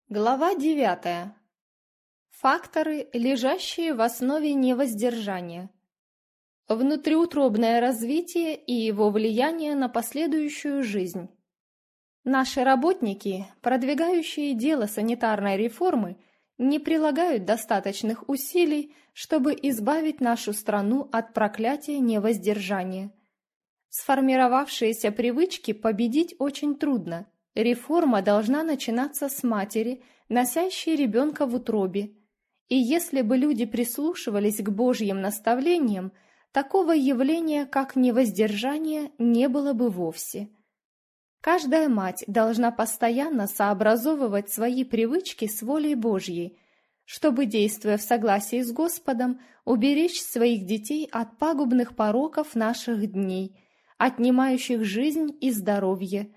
Глава 9. Факторы, лежащие в основе невоздержания. Внутриутробное развитие и его влияние на последующую жизнь. Наши работники, продвигающие дело санитарной реформы, не прилагают достаточных усилий, чтобы избавить нашу страну от проклятия невоздержания. Сформировавшиеся привычки победить очень трудно. Реформа должна начинаться с матери, носящей ребенка в утробе. И если бы люди прислушивались к Божьим наставлениям, такого явления, как невоздержание, не было бы вовсе. Каждая мать должна постоянно сообразовывать свои привычки с волей Божьей, чтобы, действуя в согласии с Господом, уберечь своих детей от пагубных пороков наших дней, отнимающих жизнь и здоровье.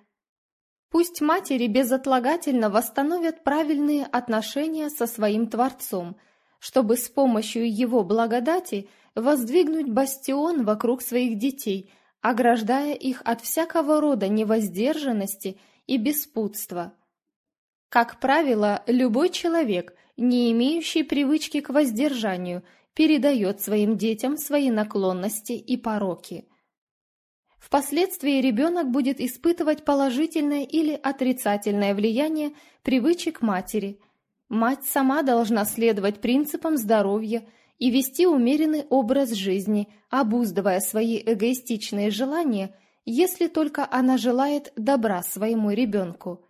Пусть матери безотлагательно восстановят правильные отношения со своим Творцом, чтобы с помощью Его благодати воздвигнуть бастион вокруг своих детей, ограждая их от всякого рода невоздержанности и беспутства. Как правило, любой человек, не имеющий привычки к воздержанию, передает своим детям свои наклонности и пороки. Впоследствии ребенок будет испытывать положительное или отрицательное влияние привычек матери. Мать сама должна следовать принципам здоровья и вести умеренный образ жизни, обуздывая свои эгоистичные желания, если только она желает добра своему ребенку.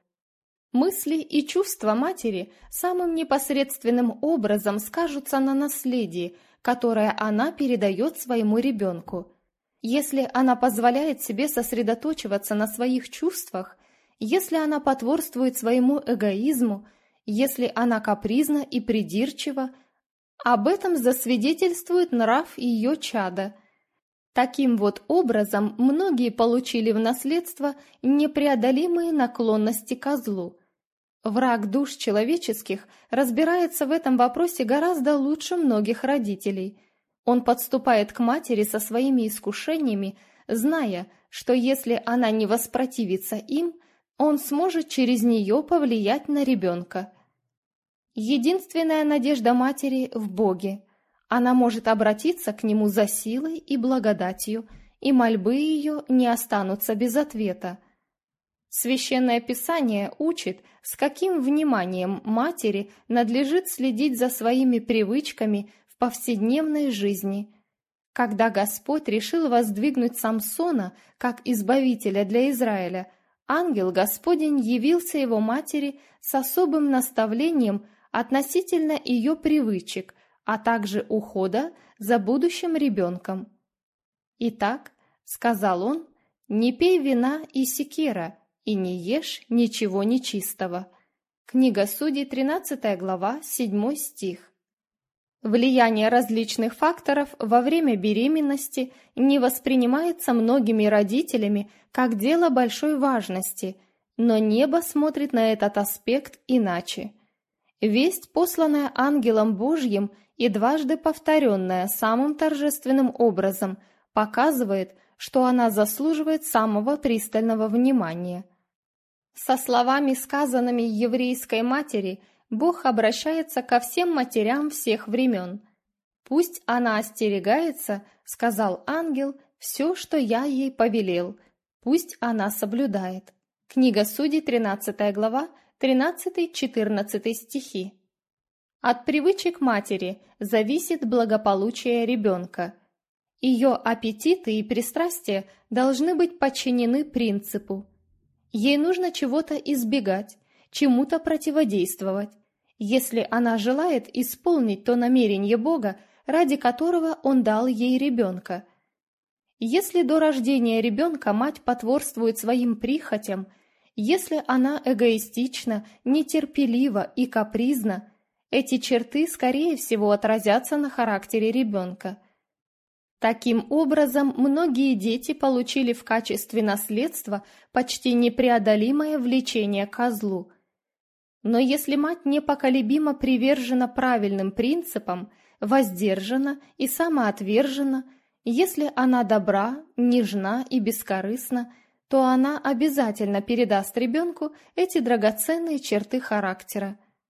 Мысли и чувства матери самым непосредственным образом скажутся на наследии, которое она передает своему ребенку. Если она позволяет себе сосредоточиваться на своих чувствах, если она потворствует своему эгоизму, если она капризна и придирчива, об этом засвидетельствует нрав ее чада. Таким вот образом многие получили в наследство непреодолимые наклонности ко злу. Враг душ человеческих разбирается в этом вопросе гораздо лучше многих родителей. Он подступает к матери со своими искушениями, зная, что если она не воспротивится им, он сможет через нее повлиять на ребенка. Единственная надежда матери в Боге. Она может обратиться к нему за силой и благодатью, и мольбы ее не останутся без ответа. Священное Писание учит, с каким вниманием матери надлежит следить за своими привычками в повседневной жизни. Когда Господь решил воздвигнуть Самсона как избавителя для Израиля, ангел Господень явился его матери с особым наставлением относительно ее привычек, а также ухода за будущим ребенком. «Итак, — сказал он, — не пей вина и секера, и не ешь ничего нечистого». Книга Судей, 13 глава, 7 стих. Влияние различных факторов во время беременности не воспринимается многими родителями как дело большой важности, но небо смотрит на этот аспект иначе. Весть, посланная ангелом Божьим и дважды повторенная самым торжественным образом, показывает, что она заслуживает самого пристального внимания. Со словами, сказанными еврейской матери, Бог обращается ко всем матерям всех времен. «Пусть она остерегается, — сказал ангел, — все, что я ей повелел, пусть она соблюдает». Книга Судей, 13 глава, 13-14 стихи. От привычек матери зависит благополучие ребенка. Ее аппетиты и пристрастия должны быть подчинены принципу. Ей нужно чего-то избегать, чему-то противодействовать, если она желает исполнить то намерение Бога, ради которого Он дал ей ребенка. Если до рождения ребенка мать потворствует своим прихотям, если она эгоистична, нетерпелива и капризна, эти черты, скорее всего, отразятся на характере ребенка. Таким образом, многие дети получили в качестве наследства почти непреодолимое влечение ко злу. Но если мать непоколебимо привержена правильным принципам, воздержана и самоотвержена, если она добра, нежна и бескорыстна, то она обязательно передаст ребенку эти драгоценные черты характера.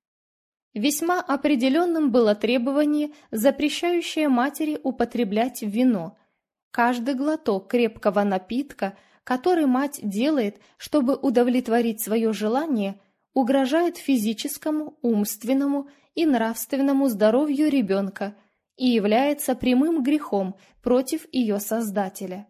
Весьма определенным было требование, запрещающее матери употреблять вино. Каждый глоток крепкого напитка, который мать делает, чтобы удовлетворить свое желание, угрожает физическому, умственному и нравственному здоровью ребенка и является прямым грехом против ее Создателя.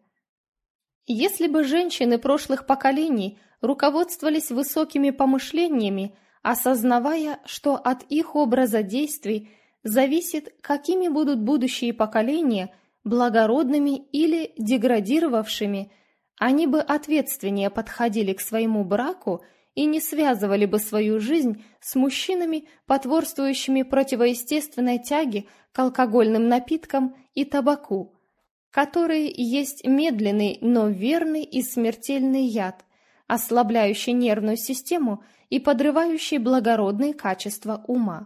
Если бы женщины прошлых поколений руководствовались высокими помышлениями, осознавая, что от их образа действий зависит, какими будут будущие поколения, благородными или деградировавшими, они бы ответственнее подходили к своему браку и не связывали бы свою жизнь с мужчинами, потворствующими противоестественной тяге к алкогольным напиткам и табаку, которые есть медленный, но верный и смертельный яд, ослабляющий нервную систему и подрывающий благородные качества ума.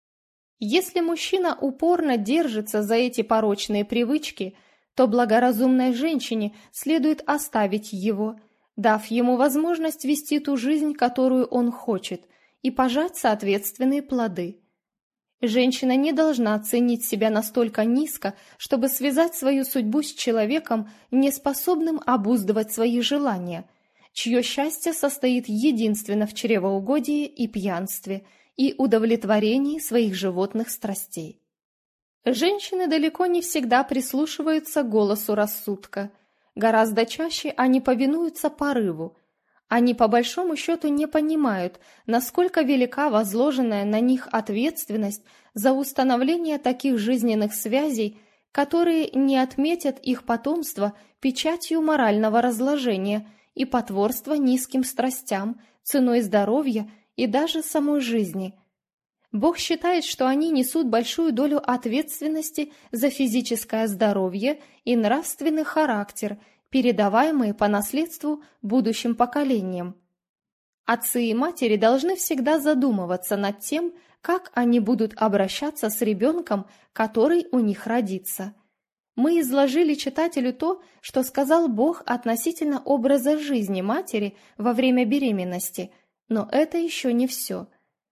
Если мужчина упорно держится за эти порочные привычки, то благоразумной женщине следует оставить его, дав ему возможность вести ту жизнь, которую он хочет, и пожать соответственные плоды. Женщина не должна ценить себя настолько низко, чтобы связать свою судьбу с человеком, неспособным обуздывать свои желания, чье счастье состоит единственно в чревоугодии и пьянстве и удовлетворении своих животных страстей. Женщины далеко не всегда прислушиваются к голосу рассудка. Гораздо чаще они повинуются порыву. Они по большому счету не понимают, насколько велика возложенная на них ответственность за установление таких жизненных связей, которые не отметят их потомство печатью морального разложения и потворства низким страстям, ценой здоровья и даже самой жизни. Бог считает, что они несут большую долю ответственности за физическое здоровье и нравственный характер, передаваемые по наследству будущим поколениям. Отцы и матери должны всегда задумываться над тем, как они будут обращаться с ребенком, который у них родится. Мы изложили читателю то, что сказал Бог относительно образа жизни матери во время беременности, но это еще не все.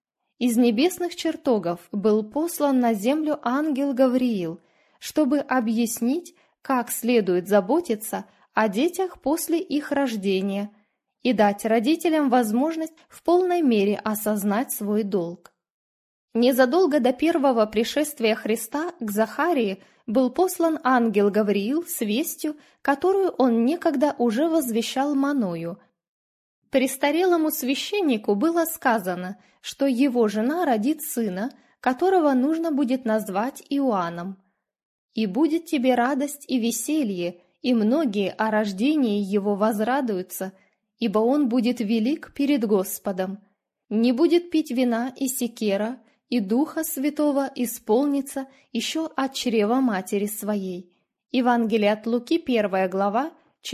Из небесных чертогов был послан на землю ангел Гавриил, чтобы объяснить, как следует заботиться о детях после их рождения и дать родителям возможность в полной мере осознать свой долг. Незадолго до первого пришествия Христа к Захарии был послан ангел Гавриил с вестью, которую он некогда уже возвещал Маною. Престарелому священнику было сказано, что его жена родит сына, которого нужно будет назвать Иоанном. «И будет тебе радость и веселье, и многие о рождении его возрадуются, ибо он будет велик перед Господом. Не будет пить вина и секера, и Духа Святого исполнится еще от чрева матери своей». Евангелие от Луки, 1 глава,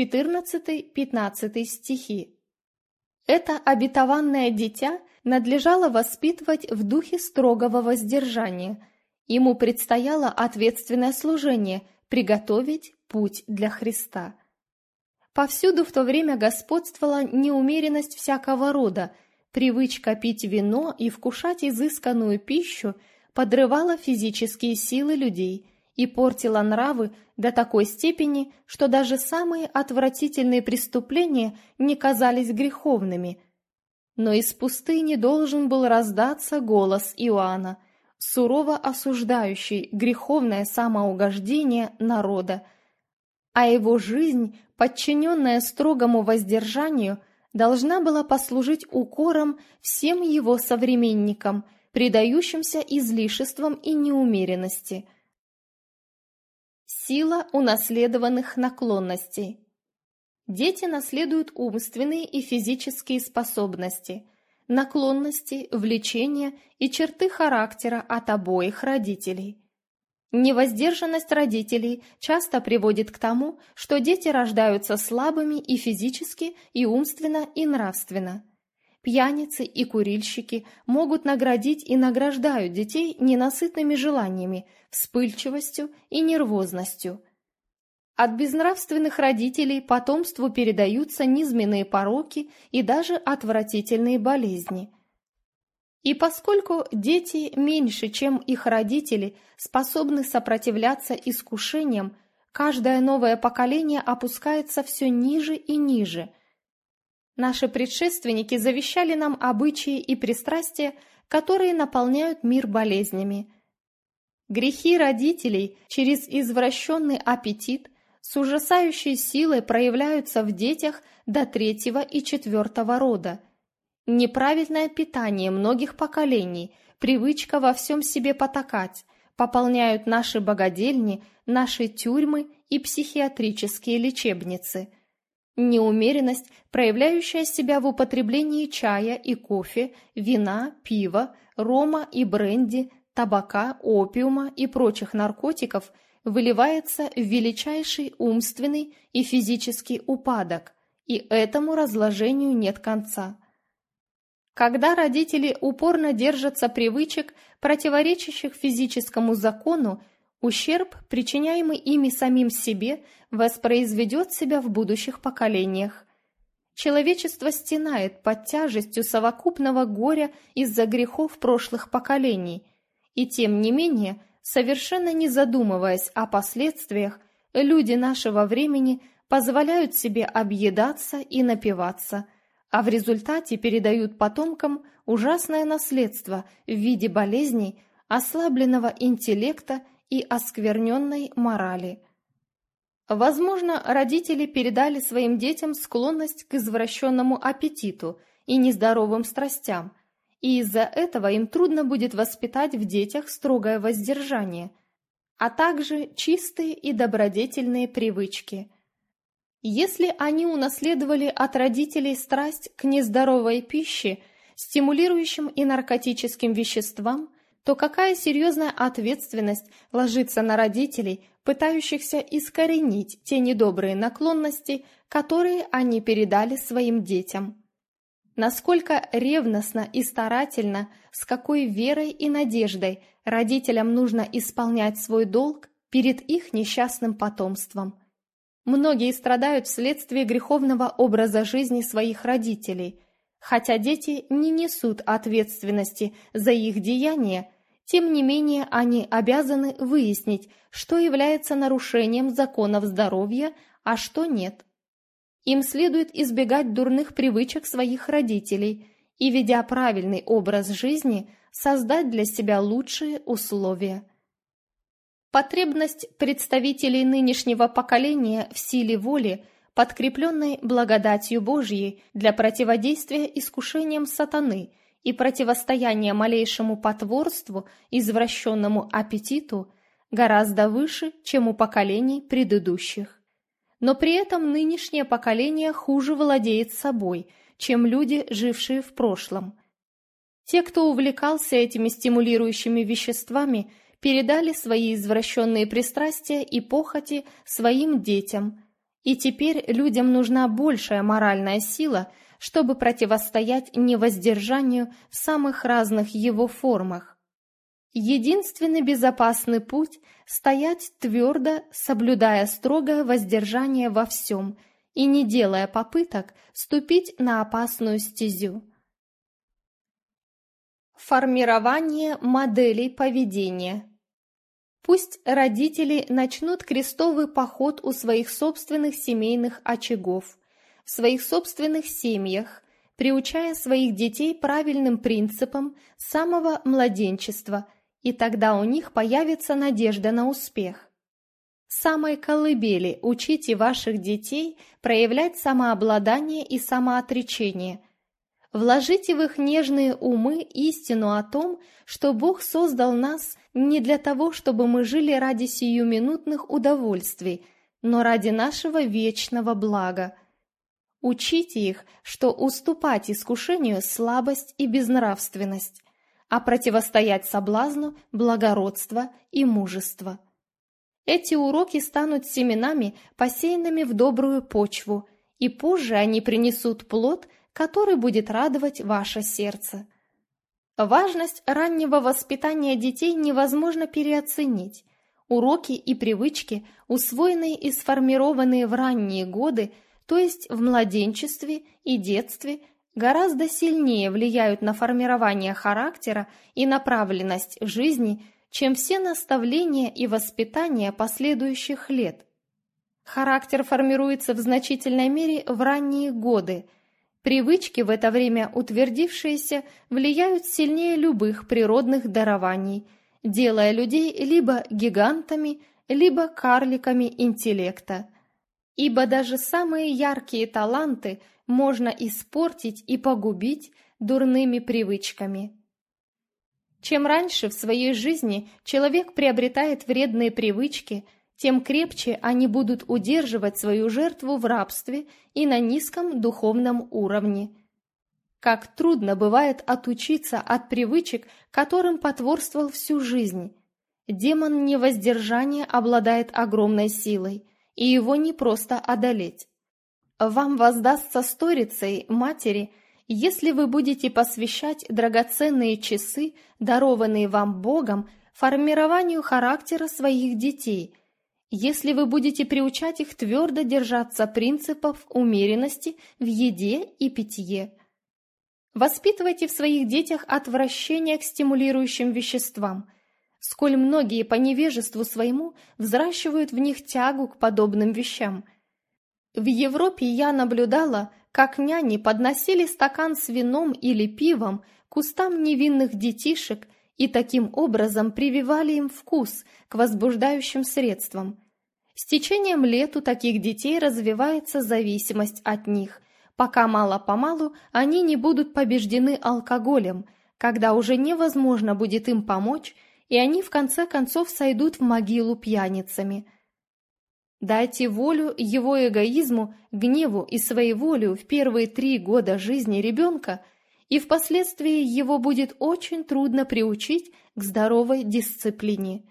14-15 стихи. Это обетованное дитя надлежало воспитывать в духе строгого воздержания. Ему предстояло ответственное служение – приготовить путь для Христа. Повсюду в то время господствовала неумеренность всякого рода, привычка пить вино и вкушать изысканную пищу подрывала физические силы людей и портила нравы до такой степени, что даже самые отвратительные преступления не казались греховными. Но из пустыни должен был раздаться голос Иоанна, сурово осуждающий греховное самоугождение народа, а его жизнь, подчиненная строгому воздержанию, должна была послужить укором всем его современникам, предающимся излишествам и неумеренности. Сила унаследованных наклонностей. Дети наследуют умственные и физические способности, наклонности, влечения и черты характера от обоих родителей. Невоздержанность родителей часто приводит к тому, что дети рождаются слабыми и физически, и умственно, и нравственно. Пьяницы и курильщики могут наградить и награждают детей ненасытными желаниями, вспыльчивостью и нервозностью. От безнравственных родителей потомству передаются низменные пороки и даже отвратительные болезни. И поскольку дети меньше, чем их родители, способны сопротивляться искушениям, каждое новое поколение опускается все ниже и ниже. Наши предшественники завещали нам обычаи и пристрастия, которые наполняют мир болезнями. Грехи родителей через извращенный аппетит с ужасающей силой проявляются в детях до 3-го и 4-го рода. Неправильное питание многих поколений, привычка во всем себе потакать, пополняют наши богадельни, наши тюрьмы и психиатрические лечебницы. Неумеренность, проявляющая себя в употреблении чая и кофе, вина, пива, рома и бренди, табака, опиума и прочих наркотиков, выливается в величайший умственный и физический упадок, и этому разложению нет конца. Когда родители упорно держатся привычек, противоречащих физическому закону, ущерб, причиняемый ими самим себе, воспроизведет себя в будущих поколениях. Человечество стенает под тяжестью совокупного горя из-за грехов прошлых поколений, и тем не менее, совершенно не задумываясь о последствиях, люди нашего времени позволяют себе объедаться и напиваться, а в результате передают потомкам ужасное наследство в виде болезней, ослабленного интеллекта и оскверненной морали. Возможно, родители передали своим детям склонность к извращенному аппетиту и нездоровым страстям, и из-за этого им трудно будет воспитать в детях строгое воздержание, а также чистые и добродетельные привычки. Если они унаследовали от родителей страсть к нездоровой пище, стимулирующим и наркотическим веществам, то какая серьезная ответственность ложится на родителей, пытающихся искоренить те недобрые наклонности, которые они передали своим детям. Насколько ревностно и старательно, с какой верой и надеждой родителям нужно исполнять свой долг перед их несчастным потомством. Многие страдают вследствие греховного образа жизни своих родителей. Хотя дети не несут ответственности за их деяния, тем не менее они обязаны выяснить, что является нарушением законов здоровья, а что нет. Им следует избегать дурных привычек своих родителей и, ведя правильный образ жизни, создать для себя лучшие условия. Потребность представителей нынешнего поколения в силе воли, подкрепленной благодатью Божьей для противодействия искушениям сатаны и противостояния малейшему потворству, извращенному аппетиту, гораздо выше, чем у поколений предыдущих. Но при этом нынешнее поколение хуже владеет собой, чем люди, жившие в прошлом. Те, кто увлекался этими стимулирующими веществами, передали свои извращенные пристрастия и похоти своим детям, и теперь людям нужна большая моральная сила, чтобы противостоять невоздержанию в самых разных его формах. Единственный безопасный путь – стоять твердо, соблюдая строгое воздержание во всем и не делая попыток ступить на опасную стезю. Формирование моделей поведения. Пусть родители начнут крестовый поход у своих собственных семейных очагов, в своих собственных семьях, приучая своих детей правильным принципам с самого младенчества, и тогда у них появится надежда на успех. С самой колыбели учите ваших детей проявлять самообладание и самоотречение. Вложите в их нежные умы истину о том, что Бог создал нас не для того, чтобы мы жили ради сиюминутных удовольствий, но ради нашего вечного блага. Учите их, что уступать искушению – слабость и безнравственность, а противостоять соблазну – благородство и мужество. Эти уроки станут семенами, посеянными в добрую почву, и позже они принесут плод, который будет радовать ваше сердце. Важность раннего воспитания детей невозможно переоценить. Уроки и привычки, усвоенные и сформированные в ранние годы, то есть в младенчестве и детстве, гораздо сильнее влияют на формирование характера и направленность жизни, чем все наставления и воспитание последующих лет. Характер формируется в значительной мере в ранние годы. Привычки, в это время утвердившиеся, влияют сильнее любых природных дарований, делая людей либо гигантами, либо карликами интеллекта. Ибо даже самые яркие таланты можно испортить и погубить дурными привычками. Чем раньше в своей жизни человек приобретает вредные привычки, тем крепче они будут удерживать свою жертву в рабстве и на низком духовном уровне. Как трудно бывает отучиться от привычек, которым потворствовал всю жизнь. Демон невоздержания обладает огромной силой, и его не просто одолеть. Вам воздастся сторицей матери, если вы будете посвящать драгоценные часы, дарованные вам Богом, формированию характера своих детей, если вы будете приучать их твердо держаться принципов умеренности в еде и питье. Воспитывайте в своих детях отвращение к стимулирующим веществам, сколь многие по невежеству своему взращивают в них тягу к подобным вещам. В Европе я наблюдала, как няни подносили стакан с вином или пивом к устам невинных детишек и таким образом прививали им вкус к возбуждающим средствам. С течением лет у таких детей развивается зависимость от них, пока мало-помалу они не будут побеждены алкоголем, когда уже невозможно будет им помочь, и они в конце концов сойдут в могилу пьяницами. Дайте волю его эгоизму, гневу и своеволию в первые 3 года жизни ребенка, и впоследствии его будет очень трудно приучить к здоровой дисциплине.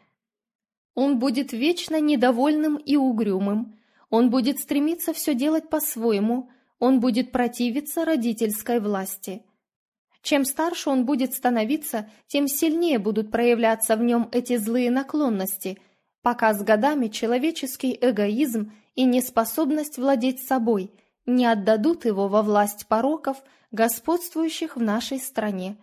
Он будет вечно недовольным и угрюмым, он будет стремиться все делать по-своему, он будет противиться родительской власти. Чем старше он будет становиться, тем сильнее будут проявляться в нем эти злые наклонности, пока с годами человеческий эгоизм и неспособность владеть собой не отдадут его во власть пороков, господствующих в нашей стране.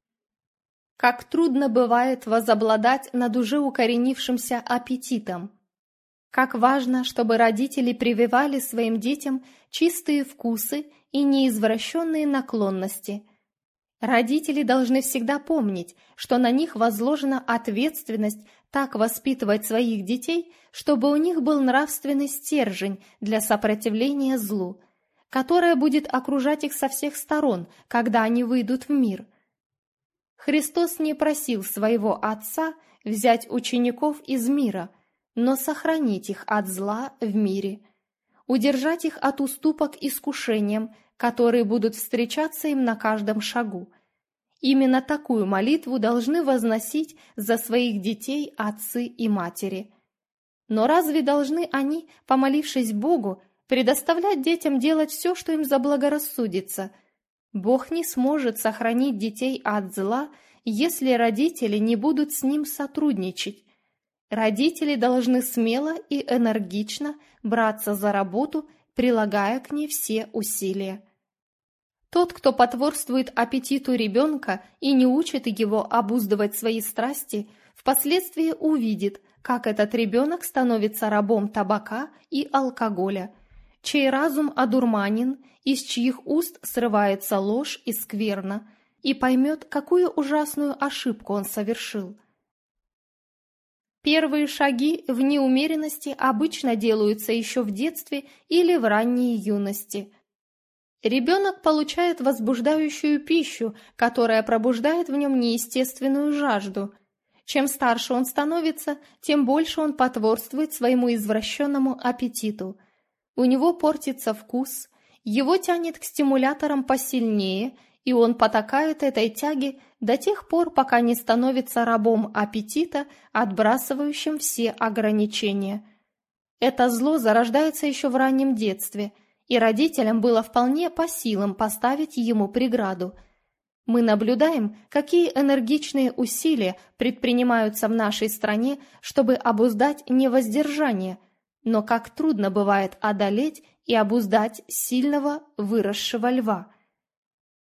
Как трудно бывает возобладать над уже укоренившимся аппетитом. Как важно, чтобы родители прививали своим детям чистые вкусы и неизвращенные наклонности. Родители должны всегда помнить, что на них возложена ответственность так воспитывать своих детей, чтобы у них был нравственный стержень для сопротивления злу, которое будет окружать их со всех сторон, когда они выйдут в мир. Христос не просил своего Отца взять учеников из мира, но сохранить их от зла в мире, удержать их от уступок искушениям, которые будут встречаться им на каждом шагу. Именно такую молитву должны возносить за своих детей отцы и матери. Но разве должны они, помолившись Богу, предоставлять детям делать все, что им заблагорассудится? Бог не сможет сохранить детей от зла, если родители не будут с ним сотрудничать. Родители должны смело и энергично браться за работу, прилагая к ней все усилия. Тот, кто потворствует аппетиту ребенка и не учит его обуздывать свои страсти, впоследствии увидит, как этот ребенок становится рабом табака и алкоголя, чей разум одурманен, из чьих уст срывается ложь и скверна, и поймет, какую ужасную ошибку он совершил. Первые шаги в неумеренности обычно делаются еще в детстве или в ранней юности. Ребенок получает возбуждающую пищу, которая пробуждает в нем неестественную жажду. Чем старше он становится, тем больше он потворствует своему извращенному аппетиту. У него портится вкус, его тянет к стимуляторам посильнее, и он потакает этой тяге до тех пор, пока не становится рабом аппетита, отбрасывающим все ограничения. Это зло зарождается еще в раннем детстве, и родителям было вполне по силам поставить ему преграду. Мы наблюдаем, какие энергичные усилия предпринимаются в нашей стране, чтобы обуздать невоздержание, но как трудно бывает одолеть и обуздать сильного выросшего льва.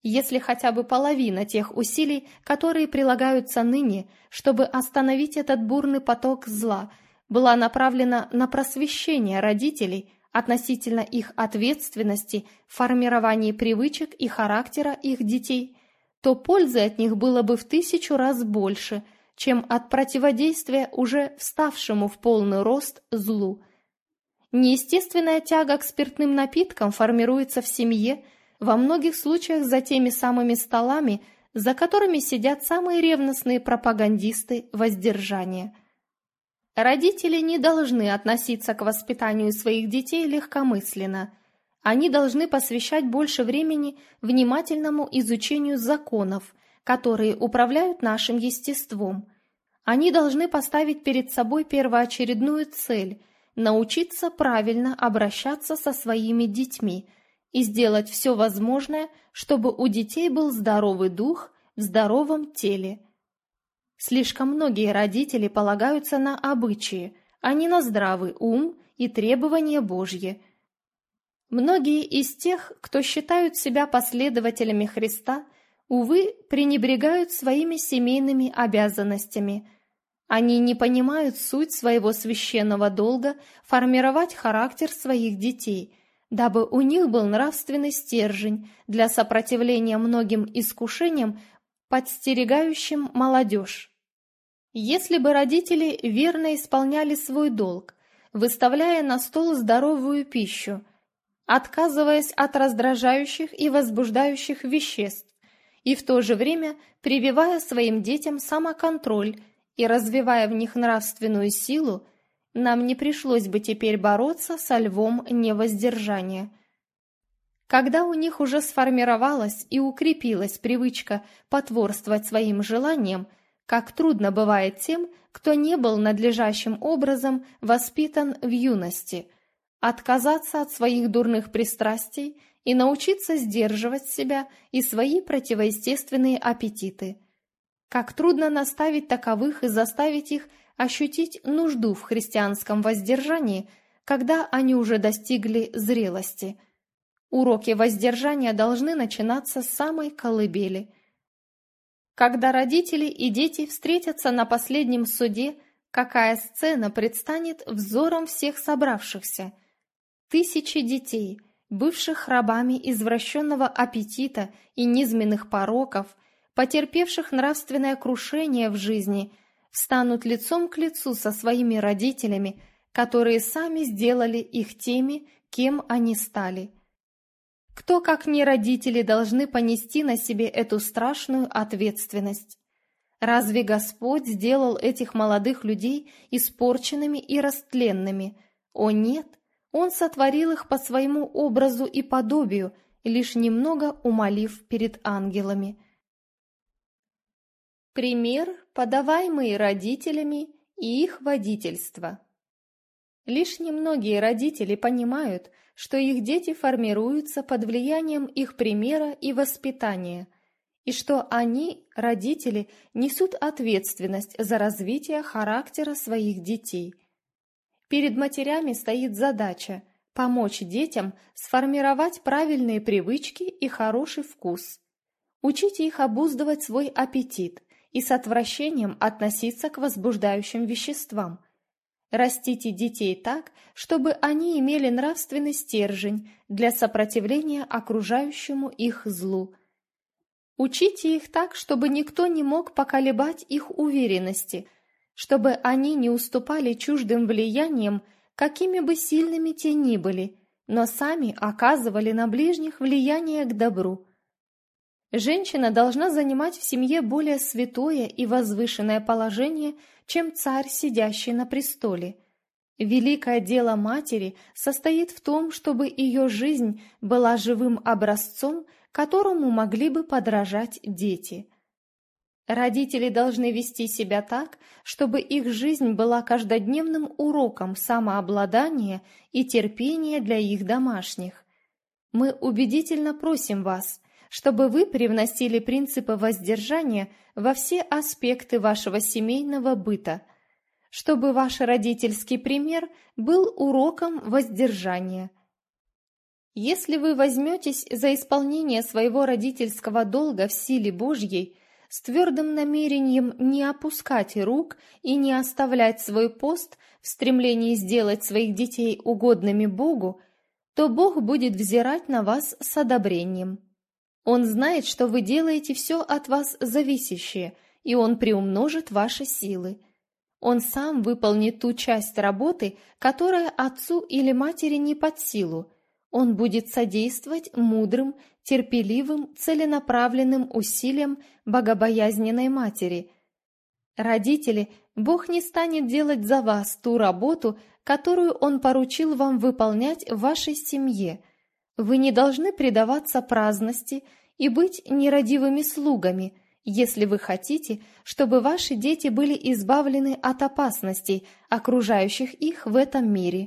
Если хотя бы половина тех усилий, которые прилагаются ныне, чтобы остановить этот бурный поток зла, была направлена на просвещение родителей относительно их ответственности в формировании привычек и характера их детей, то пользы от них было бы в 1000 раз больше, чем от противодействия уже вставшему в полный рост злу. Неестественная тяга к спиртным напиткам формируется в семье, во многих случаях за теми самыми столами, за которыми сидят самые ревностные пропагандисты воздержания. Родители не должны относиться к воспитанию своих детей легкомысленно. Они должны посвящать больше времени внимательному изучению законов, которые управляют нашим естеством. Они должны поставить перед собой первоочередную цель – научиться правильно обращаться со своими детьми и сделать все возможное, чтобы у детей был здоровый дух в здоровом теле. Слишком многие родители полагаются на обычаи, а не на здравый ум и требования Божьи. Многие из тех, кто считают себя последователями Христа, увы, пренебрегают своими семейными обязанностями. Они не понимают суть своего священного долга формировать характер своих детей, дабы у них был нравственный стержень для сопротивления многим искушениям, подстерегающим молодежь. Если бы родители верно исполняли свой долг, выставляя на стол здоровую пищу, отказываясь от раздражающих и возбуждающих веществ, и в то же время прививая своим детям самоконтроль и развивая в них нравственную силу, нам не пришлось бы теперь бороться со львом невоздержания. Когда у них уже сформировалась и укрепилась привычка потворствовать своим желаниям, как трудно бывает тем, кто не был надлежащим образом воспитан в юности, отказаться от своих дурных пристрастий и научиться сдерживать себя и свои противоестественные аппетиты. Как трудно наставить таковых и заставить их ощутить нужду в христианском воздержании, когда они уже достигли зрелости. Уроки воздержания должны начинаться с самой колыбели. Когда родители и дети встретятся на последнем суде, какая сцена предстанет взором всех собравшихся? Тысячи детей, бывших рабами извращенного аппетита и низменных пороков, потерпевших нравственное крушение в жизни, встанут лицом к лицу со своими родителями, которые сами сделали их теми, кем они стали. Кто, как не родители, должны понести на себе эту страшную ответственность? Разве Господь сделал этих молодых людей испорченными и растленными? О нет! Он сотворил их по своему образу и подобию, лишь немного умолив перед ангелами. Пример, подаваемый родителями и их водительство. Лишь немногие родители понимают, что их дети формируются под влиянием их примера и воспитания, и что они, родители, несут ответственность за развитие характера своих детей. Перед матерями стоит задача помочь детям сформировать правильные привычки и хороший вкус. Учите их обуздывать свой аппетит и с отвращением относиться к возбуждающим веществам. Растите детей так, чтобы они имели нравственный стержень для сопротивления окружающему их злу. Учите их так, чтобы никто не мог поколебать их уверенности, чтобы они не уступали чуждым влияниям, какими бы сильными те ни были, но сами оказывали на ближних влияние к добру. Женщина должна занимать в семье более святое и возвышенное положение, чем царь, сидящий на престоле. Великое дело матери состоит в том, чтобы ее жизнь была живым образцом, которому могли бы подражать дети. Родители должны вести себя так, чтобы их жизнь была каждодневным уроком самообладания и терпения для их домашних. Мы убедительно просим вас, чтобы вы привносили принципы воздержания во все аспекты вашего семейного быта, чтобы ваш родительский пример был уроком воздержания. Если вы возьметесь за исполнение своего родительского долга в силе Божьей, с твердым намерением не опускать рук и не оставлять свой пост в стремлении сделать своих детей угодными Богу, то Бог будет взирать на вас с одобрением. Он знает, что вы делаете все от вас зависящее, и Он приумножит ваши силы. Он сам выполнит ту часть работы, которая отцу или матери не под силу. Он будет содействовать мудрым, терпеливым, целенаправленным усилиям богобоязненной матери. Родители, Бог не станет делать за вас ту работу, которую Он поручил вам выполнять в вашей семье. Вы не должны предаваться праздности и быть нерадивыми слугами, если вы хотите, чтобы ваши дети были избавлены от опасностей, окружающих их в этом мире.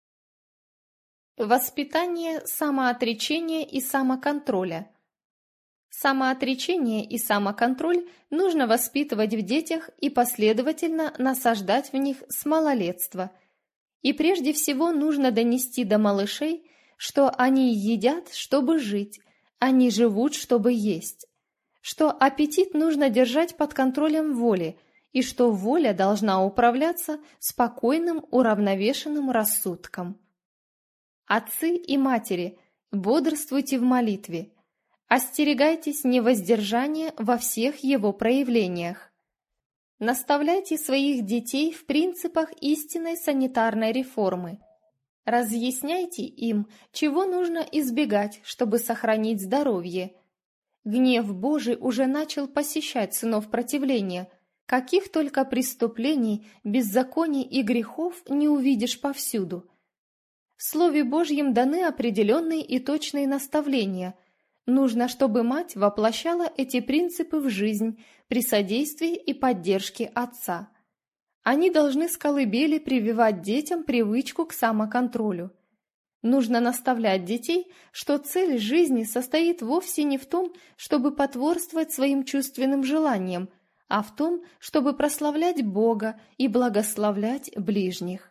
Воспитание самоотречения и самоконтроля. Самоотречение и самоконтроль нужно воспитывать в детях и последовательно насаждать в них с малолетства. И прежде всего нужно донести до малышей, что они едят, чтобы жить, они живут, чтобы есть, что аппетит нужно держать под контролем воли, и что воля должна управляться спокойным, уравновешенным рассудком. Отцы и матери, бодрствуйте в молитве, остерегайтесь невоздержания во всех его проявлениях. Наставляйте своих детей в принципах истинной санитарной реформы. Разъясняйте им, чего нужно избегать, чтобы сохранить здоровье. Гнев Божий уже начал посещать сынов противления. Каких только преступлений, беззаконий и грехов не увидишь повсюду. В Слове Божьем даны определенные и точные наставления. Нужно, чтобы мать воплощала эти принципы в жизнь при содействии и поддержке отца. Они должны с колыбели прививать детям привычку к самоконтролю. Нужно наставлять детей, что цель жизни состоит вовсе не в том, чтобы потворствовать своим чувственным желаниям, а в том, чтобы прославлять Бога и благословлять ближних.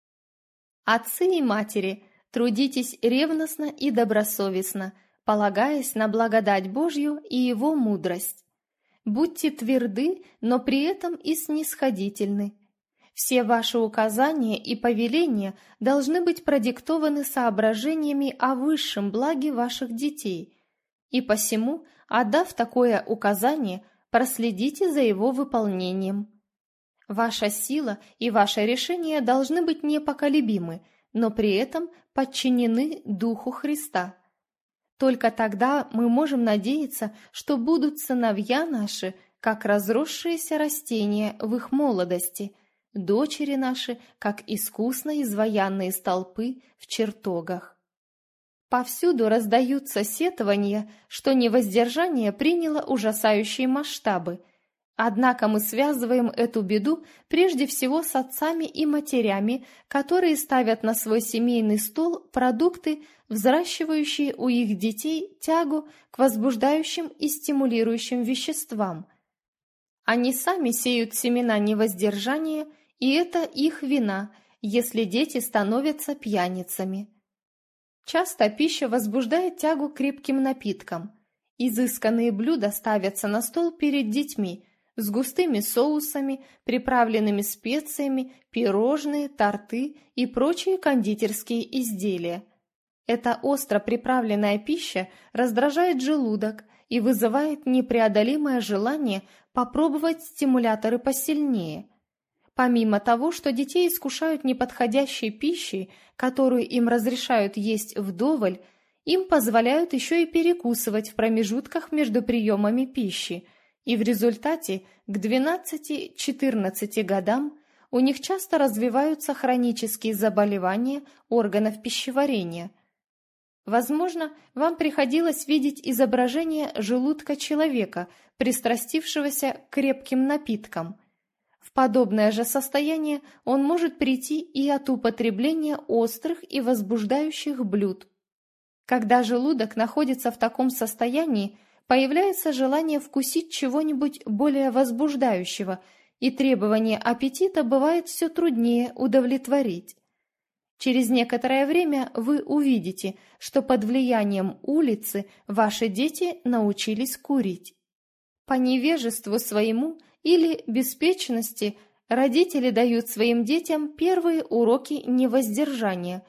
Отцы и матери, трудитесь ревностно и добросовестно, полагаясь на благодать Божью и Его мудрость. Будьте тверды, но при этом и снисходительны. Все ваши указания и повеления должны быть продиктованы соображениями о высшем благе ваших детей, и посему, отдав такое указание, проследите за его выполнением. Ваша сила и ваше решение должны быть непоколебимы, но при этом подчинены Духу Христа. Только тогда мы можем надеяться, что будут сыновья наши, как разросшиеся растения в их молодости, дочери наши, как искусно изваянные столпы в чертогах. Повсюду раздаются сетования, что невоздержание приняло ужасающие масштабы. Однако мы связываем эту беду прежде всего с отцами и матерями, которые ставят на свой семейный стол продукты, взращивающие у их детей тягу к возбуждающим и стимулирующим веществам. Они сами сеют семена невоздержания, и это их вина, если дети становятся пьяницами. Часто пища возбуждает тягу к крепким напиткам. Изысканные блюда ставятся на стол перед детьми, с густыми соусами, приправленными специями, пирожные, торты и прочие кондитерские изделия. Эта остро приправленная пища раздражает желудок и вызывает непреодолимое желание попробовать стимуляторы посильнее. Помимо того, что детей искушают неподходящей пищей, которую им разрешают есть вдоволь, им позволяют еще и перекусывать в промежутках между приемами пищи, и в результате к 12-14 годам у них часто развиваются хронические заболевания органов пищеварения. Возможно, вам приходилось видеть изображение желудка человека, пристрастившегося к крепким напиткам. В подобное же состояние он может прийти и от употребления острых и возбуждающих блюд. Когда желудок находится в таком состоянии, появляется желание вкусить чего-нибудь более возбуждающего, и требование аппетита бывает все труднее удовлетворить. Через некоторое время вы увидите, что под влиянием улицы ваши дети научились курить. По невежеству своему или беспечности родители дают своим детям первые уроки невоздержания.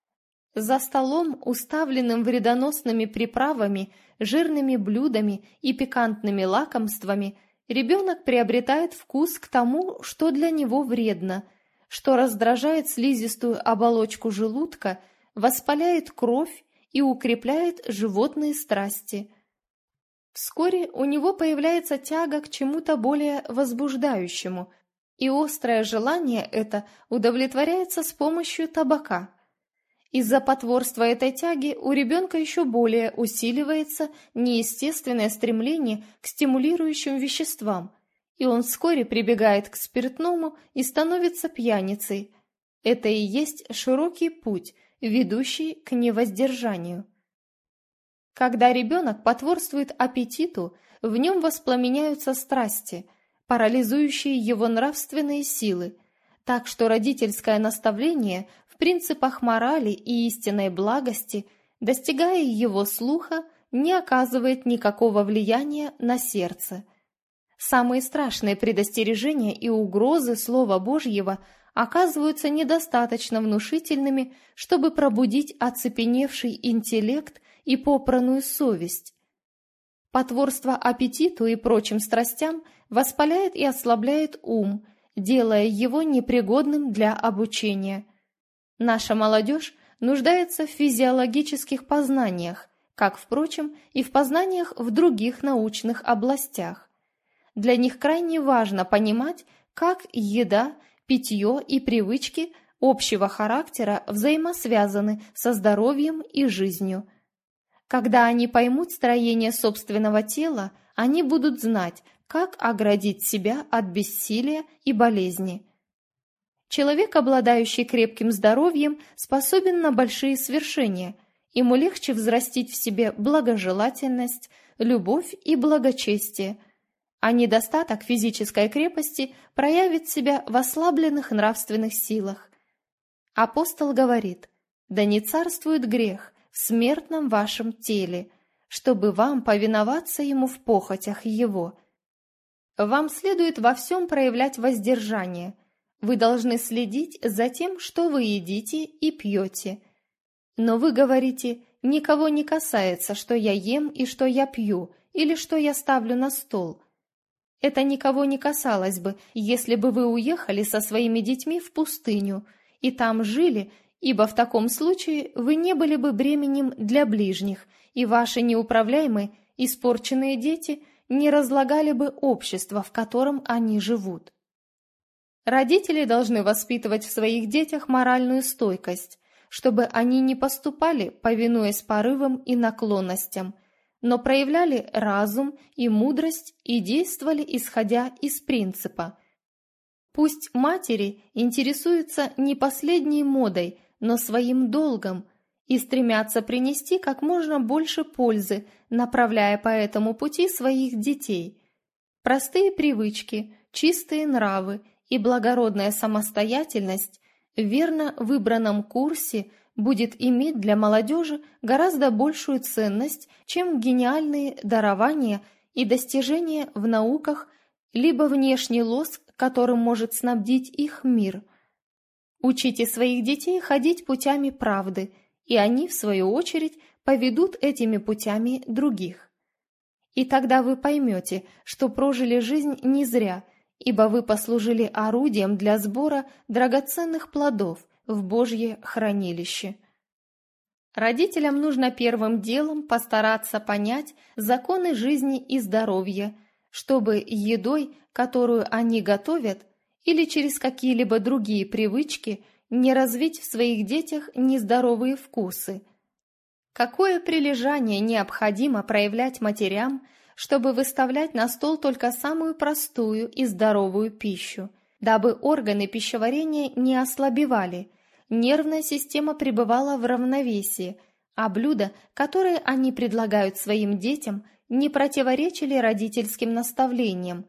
За столом, уставленным вредоносными приправами, жирными блюдами и пикантными лакомствами, ребенок приобретает вкус к тому, что для него вредно, что раздражает слизистую оболочку желудка, воспаляет кровь и укрепляет животные страсти. Вскоре у него появляется тяга к чему-то более возбуждающему, и острое желание это удовлетворяется с помощью табака. Из-за потворства этой тяги у ребенка еще более усиливается неестественное стремление к стимулирующим веществам, и он вскоре прибегает к спиртному и становится пьяницей. Это и есть широкий путь, ведущий к невоздержанию. Когда ребенок потворствует аппетиту, в нем воспламеняются страсти, парализующие его нравственные силы, так что родительское наставление в принципах морали и истинной благости, достигая его слуха, не оказывает никакого влияния на сердце. Самые страшные предостережения и угрозы Слова Божьего оказываются недостаточно внушительными, чтобы пробудить оцепеневший интеллект и попранную совесть. Потворство аппетиту и прочим страстям воспаляет и ослабляет ум, делая его непригодным для обучения. Наша молодежь нуждается в физиологических познаниях, как, впрочем, и в познаниях в других научных областях. Для них крайне важно понимать, как еда, питье и привычки общего характера взаимосвязаны со здоровьем и жизнью. Когда они поймут строение собственного тела, они будут знать, как оградить себя от бессилия и болезни. Человек, обладающий крепким здоровьем, способен на большие свершения. Ему легче взрастить в себе благожелательность, любовь и благочестие, а недостаток физической крепости проявит себя в ослабленных нравственных силах. Апостол говорит: «Да не царствует грех в смертном вашем теле, чтобы вам повиноваться ему в похотях его». Вам следует во всем проявлять воздержание. Вы должны следить за тем, что вы едите и пьете. Но вы говорите: «Никого не касается, что я ем и что я пью, или что я ставлю на стол». Это никого не касалось бы, если бы вы уехали со своими детьми в пустыню и там жили, ибо в таком случае вы не были бы бременем для ближних, и ваши неуправляемые, испорченные дети не разлагали бы общество, в котором они живут. Родители должны воспитывать в своих детях моральную стойкость, чтобы они не поступали, повинуясь порывам и наклонностям, но проявляли разум и мудрость и действовали, исходя из принципа. Пусть матери интересуются не последней модой, но своим долгом, и стремятся принести как можно больше пользы, направляя по этому пути своих детей. Простые привычки, чистые нравы и благородная самостоятельность в верно выбранном курсе будет иметь для молодежи гораздо большую ценность, чем гениальные дарования и достижения в науках, либо внешний лоск, которым может снабдить их мир. Учите своих детей ходить путями правды, и они, в свою очередь, поведут этими путями других. И тогда вы поймете, что прожили жизнь не зря, ибо вы послужили орудием для сбора драгоценных плодов в Божье хранилище. Родителям нужно первым делом постараться понять законы жизни и здоровья, чтобы едой, которую они готовят, или через какие-либо другие привычки не развить в своих детях нездоровые вкусы. Какое прилежание необходимо проявлять матерям, чтобы выставлять на стол только самую простую и здоровую пищу, дабы органы пищеварения не ослабевали, нервная система пребывала в равновесии, а блюда, которые они предлагают своим детям, не противоречили родительским наставлениям.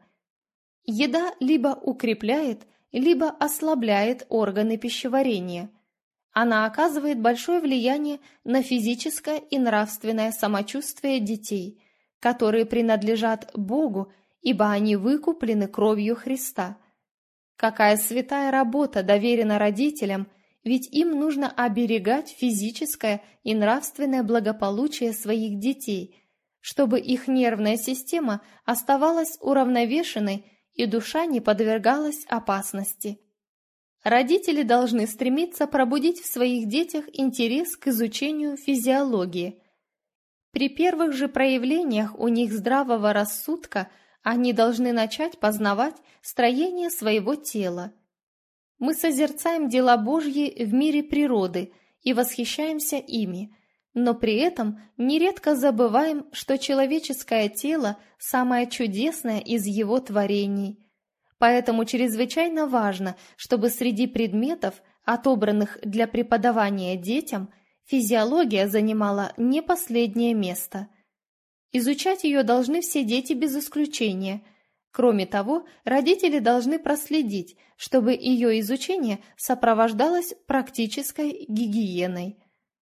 Еда либо укрепляет, либо ослабляет органы пищеварения. Она оказывает большое влияние на физическое и нравственное самочувствие детей, которые принадлежат Богу, ибо они выкуплены кровью Христа. Какая святая работа доверена родителям, ведь им нужно оберегать физическое и нравственное благополучие своих детей, чтобы их нервная система оставалась уравновешенной и душа не подвергалась опасности. Родители должны стремиться пробудить в своих детях интерес к изучению физиологии. При первых же проявлениях у них здравого рассудка они должны начать познавать строение своего тела. Мы созерцаем дела Божьи в мире природы и восхищаемся ими, но при этом нередко забываем, что человеческое тело – самое чудесное из его творений. Поэтому чрезвычайно важно, чтобы среди предметов, отобранных для преподавания детям, физиология занимала не последнее место. Изучать ее должны все дети без исключения. Кроме того, родители должны проследить, чтобы ее изучение сопровождалось практической гигиеной.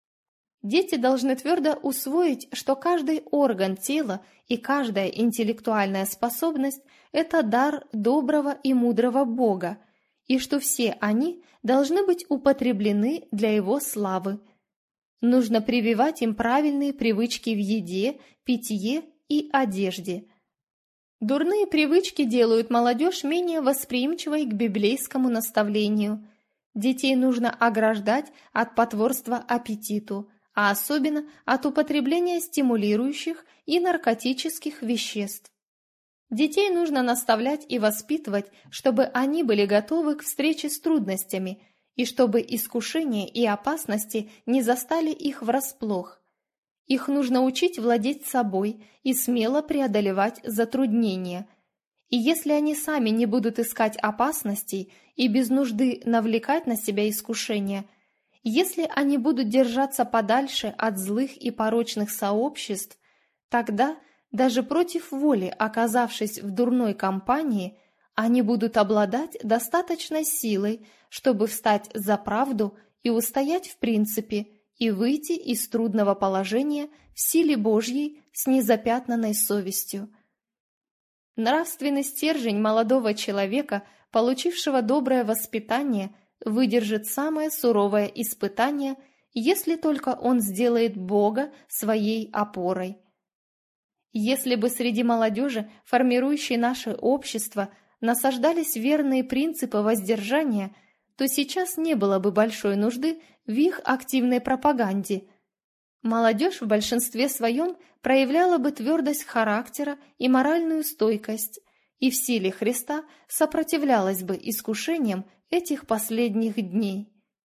Дети должны твердо усвоить, что каждый орган тела и каждая интеллектуальная способность – это дар доброго и мудрого Бога, и что все они должны быть употреблены для Его славы. Нужно прививать им правильные привычки в еде, питье и одежде. Дурные привычки делают молодежь менее восприимчивой к библейскому наставлению. Детей нужно ограждать от потворства аппетиту, а особенно от употребления стимулирующих и наркотических веществ. Детей нужно наставлять и воспитывать, чтобы они были готовы к встрече с трудностями и чтобы искушения и опасности не застали их врасплох. Их нужно учить владеть собой и смело преодолевать затруднения. И если они сами не будут искать опасностей и без нужды навлекать на себя искушения, если они будут держаться подальше от злых и порочных сообществ, тогда, даже против воли оказавшись в дурной компании, они будут обладать достаточной силой, чтобы встать за правду и устоять в принципе, и выйти из трудного положения в силе Божьей с незапятнанной совестью. Нравственный стержень молодого человека, получившего доброе воспитание, выдержит самое суровое испытание, если только он сделает Бога своей опорой. Если бы среди молодежи, формирующей наше общество, насаждались верные принципы воздержания, то сейчас не было бы большой нужды в их активной пропаганде. Молодежь в большинстве своем проявляла бы твердость характера и моральную стойкость, и в силе Христа сопротивлялась бы искушениям этих последних дней.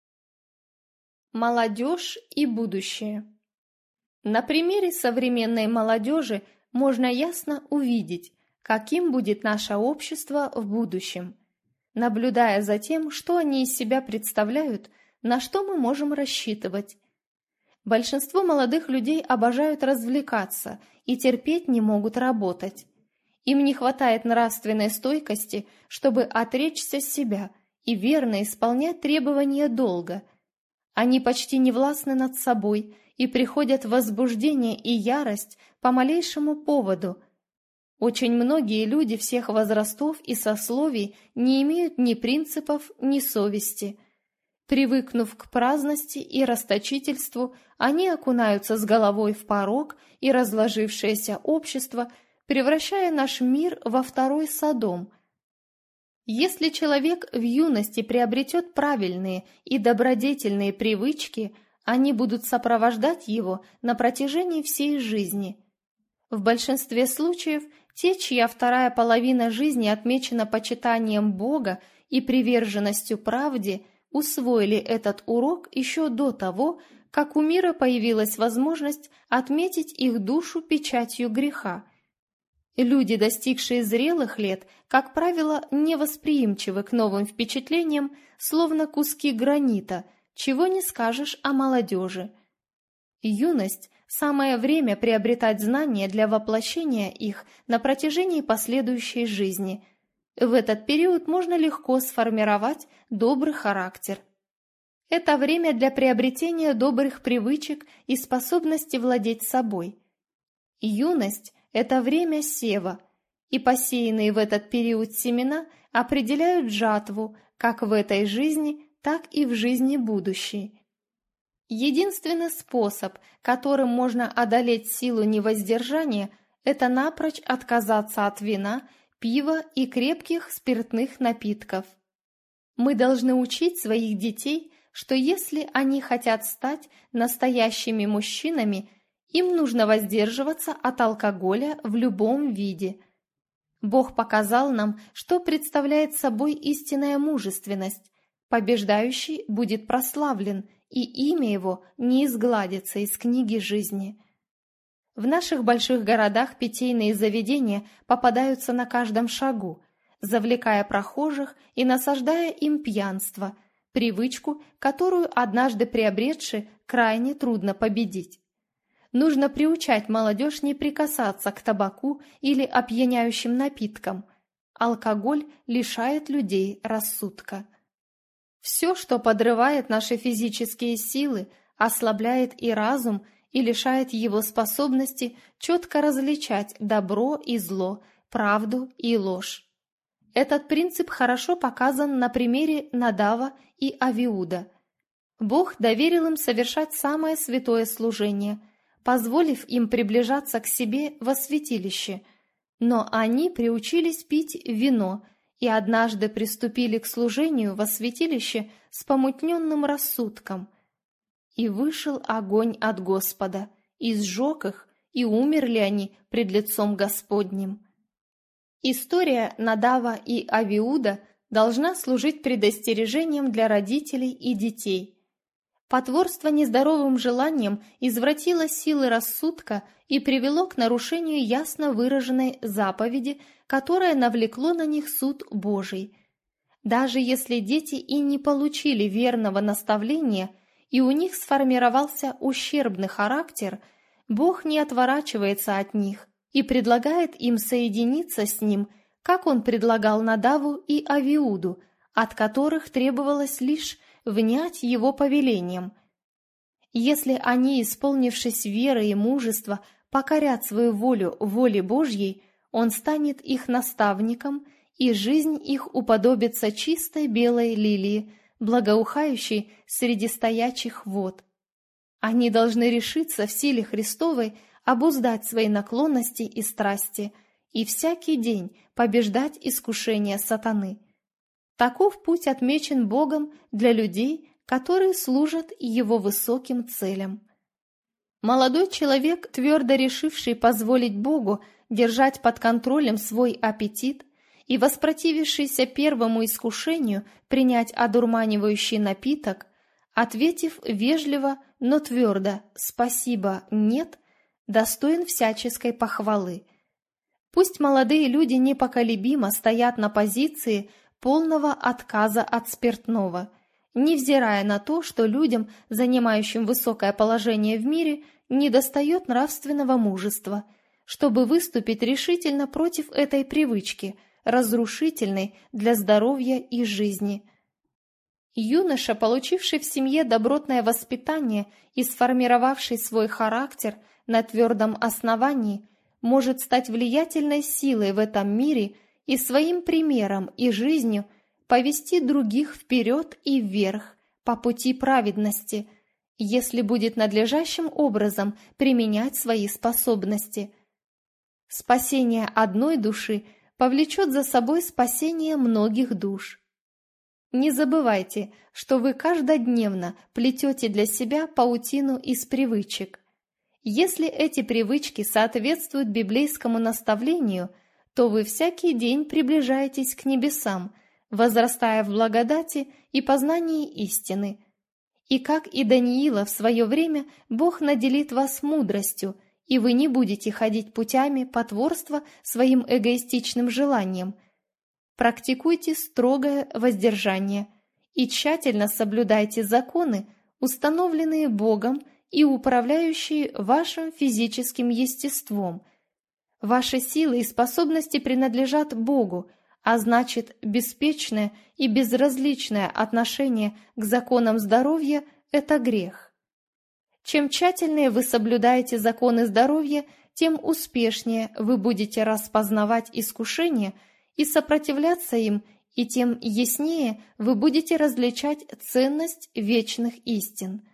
Молодежь и будущее. На примере современной молодежи можно ясно увидеть, каким будет наше общество в будущем. Наблюдая за тем, что они из себя представляют, на что мы можем рассчитывать. Большинство молодых людей обожают развлекаться и терпеть не могут работать. Им не хватает нравственной стойкости, чтобы отречься от себя и верно исполнять требования долга. Они почти не властны над собой и приходят в возбуждение и ярость по малейшему поводу. Очень многие люди всех возрастов и сословий не имеют ни принципов, ни совести. Привыкнув к праздности и расточительству, они окунаются с головой в порок и разложившееся общество, превращая наш мир во второй Содом. Если человек в юности приобретет правильные и добродетельные привычки, они будут сопровождать его на протяжении всей жизни. В большинстве случаев те, чья вторая половина жизни отмечена почитанием Бога и приверженностью правде, усвоили этот урок еще до того, как у мира появилась возможность отметить их душу печатью греха. Люди, достигшие зрелых лет, как правило, невосприимчивы к новым впечатлениям, словно куски гранита, чего не скажешь о молодежи. Юность – самое время приобретать знания для воплощения их на протяжении последующей жизни. В этот период можно легко сформировать добрый характер. Это время для приобретения добрых привычек и способности владеть собой. Юность – это время сева, и посеянные в этот период семена определяют жатву как в этой жизни, так и в жизни будущей. Единственный способ, которым можно одолеть силу невоздержания, это напрочь отказаться от вина, пива и крепких спиртных напитков. Мы должны учить своих детей, что если они хотят стать настоящими мужчинами, им нужно воздерживаться от алкоголя в любом виде. Бог показал нам, что представляет собой истинная мужественность. Побеждающий будет прославлен, и имя его не изгладится из книги жизни. В наших больших городах питейные заведения попадаются на каждом шагу, завлекая прохожих и насаждая им пьянство, привычку, которую однажды приобретши, крайне трудно победить. Нужно приучать молодежь не прикасаться к табаку или опьяняющим напиткам. Алкоголь лишает людей рассудка. Все, что подрывает наши физические силы, ослабляет и разум, и лишает его способности четко различать добро и зло, правду и ложь. Этот принцип хорошо показан на примере Надава и Авиуда. Бог доверил им совершать самое святое служение, позволив им приближаться к себе во святилище, но они приучились пить вино и однажды приступили к служению во святилище с помутненным рассудком. И вышел огонь от Господа, и сжег их, и умерли они пред лицом Господним. История Надава и Авиуда должна служить предостережением для родителей и детей. Потворство нездоровым желаниям извратило силы рассудка и привело к нарушению ясно выраженной заповеди, которое навлекло на них суд Божий. Даже если дети и не получили верного наставления, и у них сформировался ущербный характер, Бог не отворачивается от них и предлагает им соединиться с Ним, как Он предлагал Надаву и Авиуду, от которых требовалось лишь внять Его повелениям. Если они, исполнившись веры и мужества, покорят свою волю воле Божьей, Он станет их наставником, и жизнь их уподобится чистой белой лилии, благоухающей среди стоячих вод. Они должны решиться в силе Христовой обуздать свои наклонности и страсти и всякий день побеждать искушения сатаны. Таков путь отмечен Богом для людей, которые служат Его высоким целям. Молодой человек, твердо решивший позволить Богу держать под контролем свой аппетит и воспротивившийся первому искушению принять одурманивающий напиток, ответив вежливо, но твердо «спасибо, нет», достоин всяческой похвалы. Пусть молодые люди непоколебимо стоят на позиции полного отказа от спиртного, невзирая на то, что людям, занимающим высокое положение в мире, недостает нравственного мужества, чтобы выступить решительно против этой привычки, разрушительной для здоровья и жизни. Юноша, получивший в семье добротное воспитание и сформировавший свой характер на твердом основании, может стать влиятельной силой в этом мире и своим примером и жизнью повести других вперед и вверх по пути праведности, если будет надлежащим образом применять свои способности. Спасение одной души повлечет за собой спасение многих душ. Не забывайте, что вы каждодневно плетете для себя паутину из привычек. Если эти привычки соответствуют библейскому наставлению, то вы всякий день приближаетесь к небесам, возрастая в благодати и познании истины. И как и Даниила в свое время, Бог наделит вас мудростью, и вы не будете ходить путями потворства своим эгоистичным желаниям. Практикуйте строгое воздержание и тщательно соблюдайте законы, установленные Богом и управляющие вашим физическим естеством. Ваши силы и способности принадлежат Богу, а значит, беспечное и безразличное отношение к законам здоровья – это грех. Чем тщательнее вы соблюдаете законы здоровья, тем успешнее вы будете распознавать искушения и сопротивляться им, и тем яснее вы будете различать ценность вечных истин.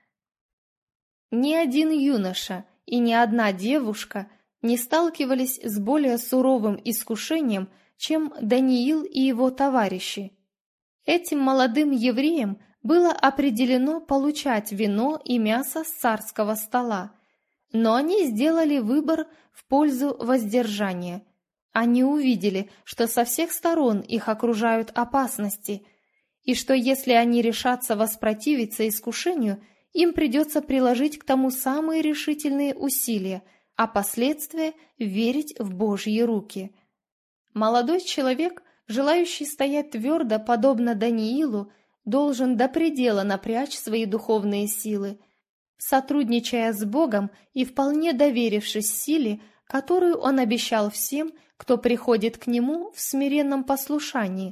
Ни один юноша и ни одна девушка не сталкивались с более суровым искушением, чем Даниил и его товарищи. Этим молодым евреям было определено получать вино и мясо с царского стола, но они сделали выбор в пользу воздержания. Они увидели, что со всех сторон их окружают опасности, и что если они решатся воспротивиться искушению, им придется приложить к тому самые решительные усилия, а последствия – верить в Божьи руки. Молодой человек, желающий стоять твердо, подобно Даниилу, должен до предела напрячь свои духовные силы, сотрудничая с Богом и вполне доверившись силе, которую Он обещал всем, кто приходит к Нему в смиренном послушании.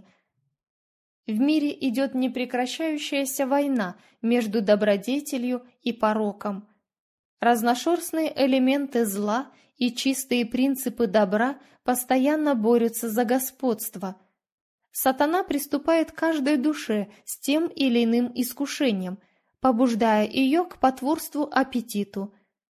В мире идет непрекращающаяся война между добродетелью и пороком. Разношерстные элементы зла и чистые принципы добра постоянно борются за господство. Сатана приступает к каждой душе с тем или иным искушением, побуждая ее к потворству аппетиту.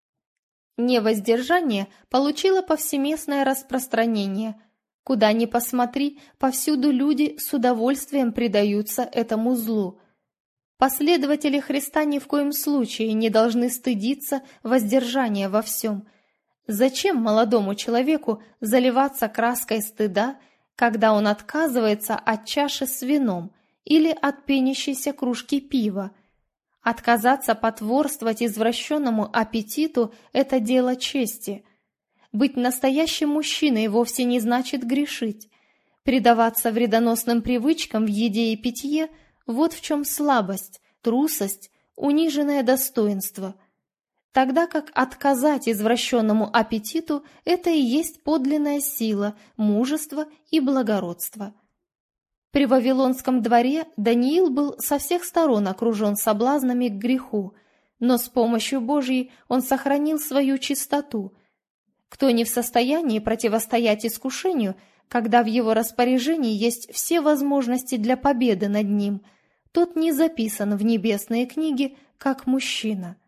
Невоздержание получило повсеместное распространение. Куда ни посмотри, повсюду люди с удовольствием предаются этому злу. Последователи Христа ни в коем случае не должны стыдиться воздержания во всем. Зачем молодому человеку заливаться краской стыда, когда он отказывается от чаши с вином или от пенящейся кружки пива? Отказаться потворствовать извращенному аппетиту – это дело чести. Быть настоящим мужчиной вовсе не значит грешить. Предаваться вредоносным привычкам в еде и питье – вот в чем слабость, трусость, униженное достоинство. Тогда как отказать извращенному аппетиту – это и есть подлинная сила, мужество и благородство. При Вавилонском дворе Даниил был со всех сторон окружен соблазнами к греху, но с помощью Божьей он сохранил свою чистоту. Кто не в состоянии противостоять искушению, когда в его распоряжении есть все возможности для победы над ним, тот не записан в небесные книги как мужчина.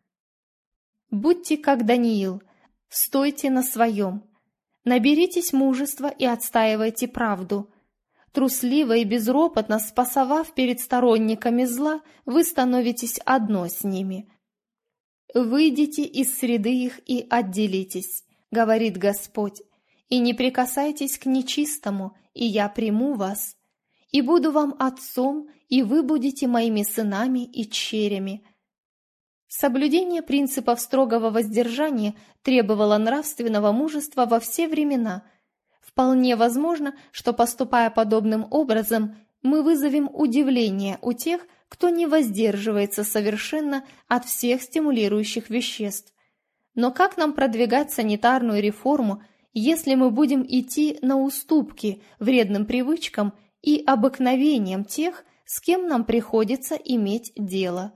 Будьте как Даниил, стойте на своем, наберитесь мужества и отстаивайте правду. Трусливо и безропотно спасовав перед сторонниками зла, вы становитесь одно с ними. «Выйдите из среды их и отделитесь», — говорит Господь, «и не прикасайтесь к нечистому, и я приму вас, и буду вам отцом, и вы будете моими сынами и черями». Соблюдение принципов строгого воздержания требовало нравственного мужества во все времена. Вполне возможно, что, поступая подобным образом, мы вызовем удивление у тех, кто не воздерживается совершенно от всех стимулирующих веществ. Но как нам продвигать санитарную реформу, если мы будем идти на уступки вредным привычкам и обыкновениям тех, с кем нам приходится иметь дело?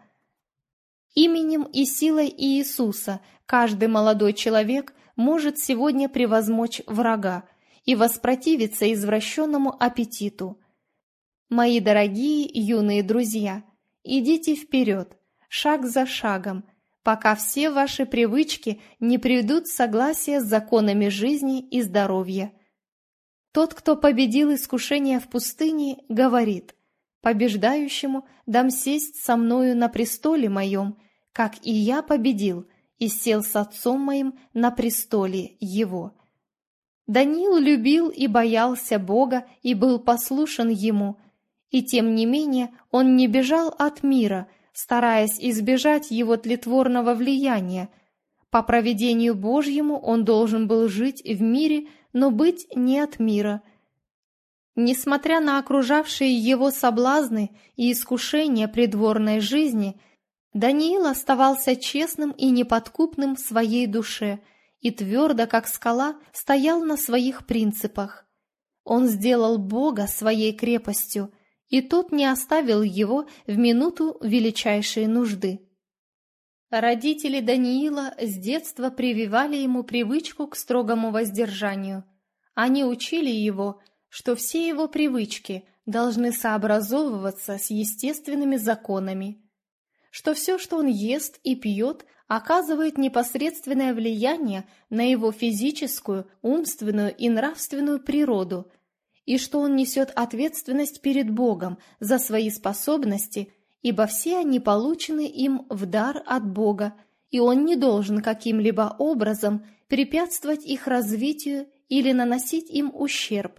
Именем и силой Иисуса каждый молодой человек может сегодня превозмочь врага и воспротивиться извращенному аппетиту. Мои дорогие юные друзья, идите вперед, шаг за шагом, пока все ваши привычки не приведут в согласие с законами жизни и здоровья. Тот, кто победил искушение в пустыне, говорит: «Побеждающему дам сесть со мною на престоле моем, как и я победил и сел с отцом моим на престоле его». Даниил любил и боялся Бога и был послушен Ему, и тем не менее он не бежал от мира, стараясь избежать его тлетворного влияния. По провидению Божьему он должен был жить в мире, но быть не от мира. Несмотря на окружавшие его соблазны и искушения придворной жизни, Даниил оставался честным и неподкупным в своей душе и твердо, как скала, стоял на своих принципах. Он сделал Бога своей крепостью, и тот не оставил его в минуту величайшей нужды. Родители Даниила с детства прививали ему привычку к строгому воздержанию. Они учили его, что все его привычки должны сообразовываться с естественными законами, что все, что он ест и пьет, оказывает непосредственное влияние на его физическую, умственную и нравственную природу, и что он несет ответственность перед Богом за свои способности, ибо все они получены им в дар от Бога, и он не должен каким-либо образом препятствовать их развитию или наносить им ущерб.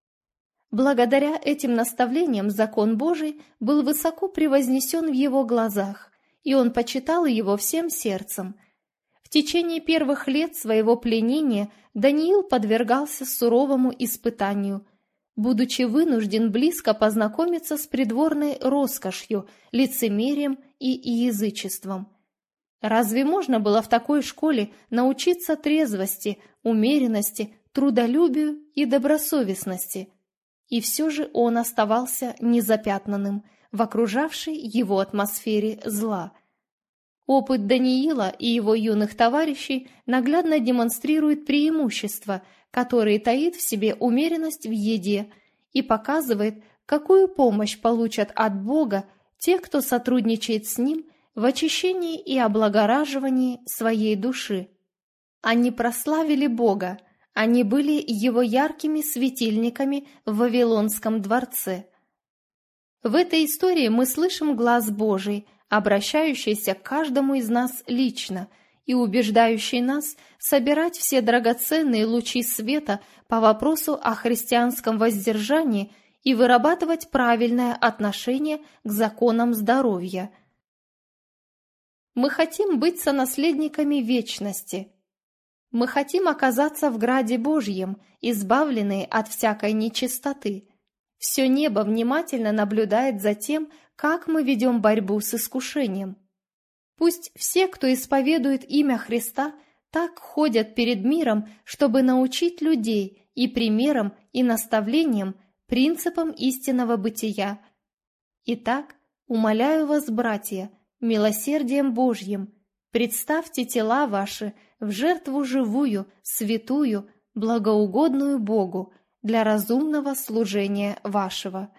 Благодаря этим наставлениям закон Божий был высоко превознесен в его глазах, и он почитал его всем сердцем. В течение первых лет своего пленения Даниил подвергался суровому испытанию, будучи вынужден близко познакомиться с придворной роскошью, лицемерием и язычеством. Разве можно было в такой школе научиться трезвости, умеренности, трудолюбию и добросовестности? И все же он оставался незапятнанным в окружавшей его атмосфере зла. Опыт Даниила и его юных товарищей наглядно демонстрирует преимущества, которые таит в себе умеренность в еде, и показывает, какую помощь получат от Бога те, кто сотрудничает с Ним в очищении и облагораживании своей души. Они прославили Бога, они были Его яркими светильниками в Вавилонском дворце. В этой истории мы слышим глаз Божий, обращающийся к каждому из нас лично и убеждающий нас собирать все драгоценные лучи света по вопросу о христианском воздержании и вырабатывать правильное отношение к законам здоровья. Мы хотим быть сонаследниками вечности. Мы хотим оказаться в Граде Божьем, избавленные от всякой нечистоты. Все небо внимательно наблюдает за тем, как мы ведем борьбу с искушением. Пусть все, кто исповедует имя Христа, так ходят перед миром, чтобы научить людей и примером, и наставлением, принципам истинного бытия. Итак, умоляю вас, братья, милосердием Божьим, представьте тела ваши в жертву живую, святую, благоугодную Богу для разумного служения вашего.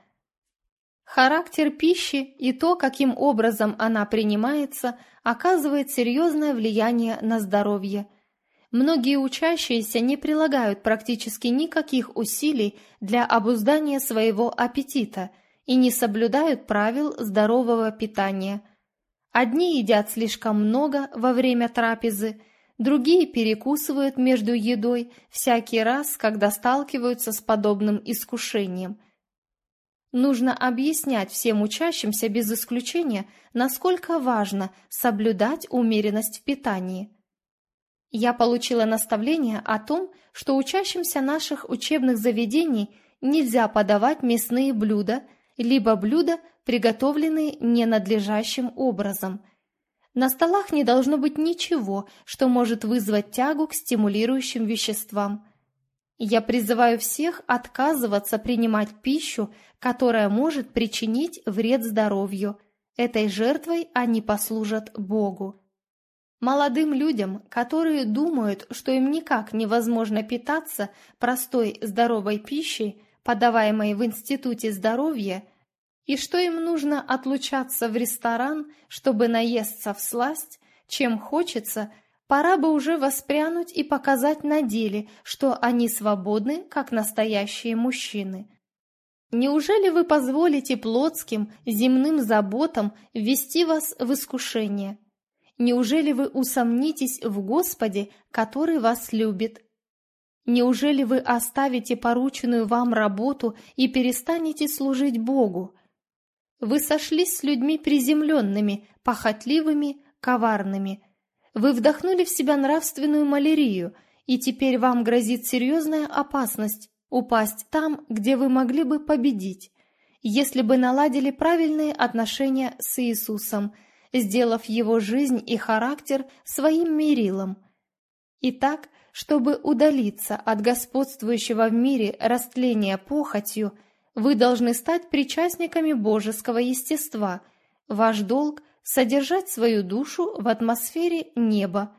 Характер пищи и то, каким образом она принимается, оказывает серьезное влияние на здоровье. Многие учащиеся не прилагают практически никаких усилий для обуздания своего аппетита и не соблюдают правил здорового питания. Одни едят слишком много во время трапезы, другие перекусывают между едой всякий раз, когда сталкиваются с подобным искушением. Нужно объяснять всем учащимся без исключения, насколько важно соблюдать умеренность в питании. Я получила наставление о том, что учащимся наших учебных заведений нельзя подавать мясные блюда, либо блюда, приготовленные ненадлежащим образом. На столах не должно быть ничего, что может вызвать тягу к стимулирующим веществам. Я призываю всех отказываться принимать пищу, которая может причинить вред здоровью. Этой жертвой они послужат Богу. Молодым людям, которые думают, что им никак невозможно питаться простой здоровой пищей, подаваемой в Институте здоровья, и что им нужно отлучаться в ресторан, чтобы наесться всласть, чем хочется, пора бы уже воспрянуть и показать на деле, что они свободны, как настоящие мужчины. Неужели вы позволите плотским, земным заботам ввести вас в искушение? Неужели вы усомнитесь в Господе, который вас любит? Неужели вы оставите порученную вам работу и перестанете служить Богу? Вы сошлись с людьми приземленными, похотливыми, коварными. Вы вдохнули в себя нравственную малярию, и теперь вам грозит серьезная опасность упасть там, где вы могли бы победить, если бы наладили правильные отношения с Иисусом, сделав его жизнь и характер своим мерилом. Итак, Чтобы удалиться от господствующего в мире растления похотью, вы должны стать причастниками божеского естества. Ваш долг – содержать свою душу в атмосфере неба.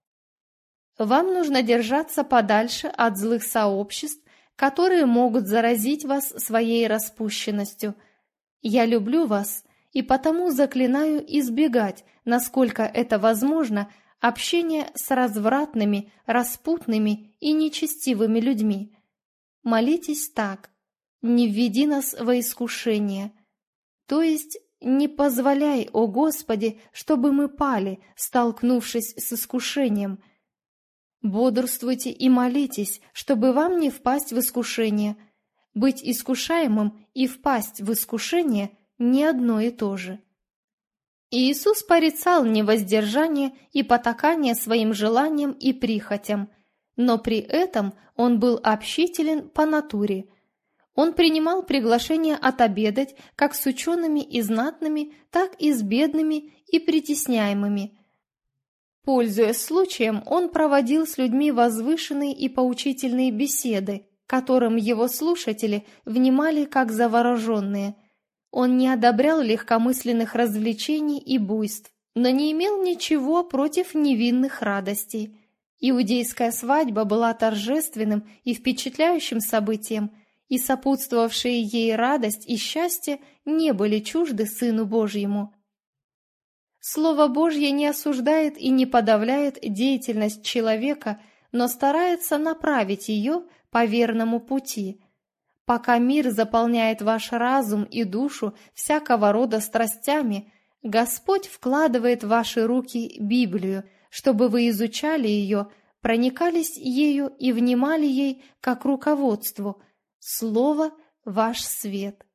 Вам нужно держаться подальше от злых сообществ, которые могут заразить вас своей распущенностью. Я люблю вас и потому заклинаю избегать, насколько это возможно, общения с развратными, распутными и нечестивыми людьми. Молитесь так: «Не введи нас во искушение», то есть «Не позволяй, о Господи, чтобы мы пали, столкнувшись с искушением». Бодрствуйте и молитесь, чтобы вам не впасть в искушение. Быть искушаемым и впасть в искушение – не одно и то же. Иисус порицал невоздержание и потакание своим желаниям и прихотям, но при этом Он был общителен по натуре. Он принимал приглашение отобедать как с учеными и знатными, так и с бедными и притесняемыми. Пользуясь случаем, он проводил с людьми возвышенные и поучительные беседы, которым его слушатели внимали как завороженные. Он не одобрял легкомысленных развлечений и буйств, но не имел ничего против невинных радостей. Иудейская свадьба была торжественным и впечатляющим событием, и сопутствовавшие ей радость и счастье не были чужды Сыну Божьему. Слово Божье не осуждает и не подавляет деятельность человека, но старается направить ее по верному пути. Пока мир заполняет ваш разум и душу всякого рода страстями, Господь вкладывает в ваши руки Библию, чтобы вы изучали ее, проникались ею и внимали ей как руководству. Слово – ваш свет.